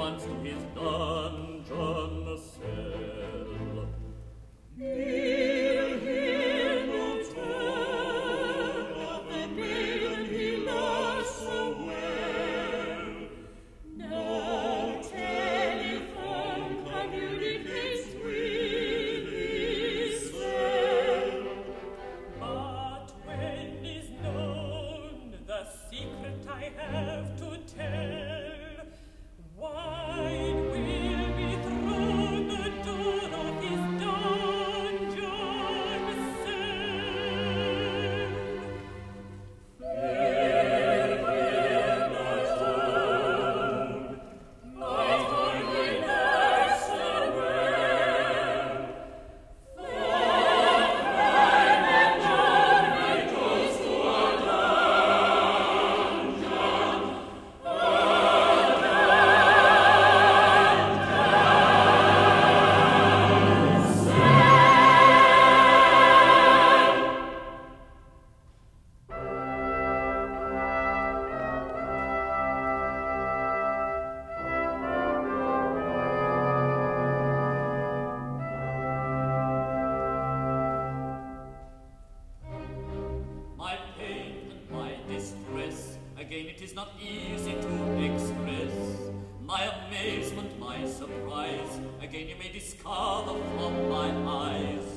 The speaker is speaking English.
once to his dungeon cell. He'll hear no tale of the maiden he loves so well. No telephone communicates with his cell. But when is known the secret I have to tell, wide will be thrown the door of his dungeon cell. Hear, hear my tone, my kindly master well. For crime and journey goes to a dungeon, My pain and my distress, again it is not easy to express. My amazement, my surprise, again you may discover from my eyes.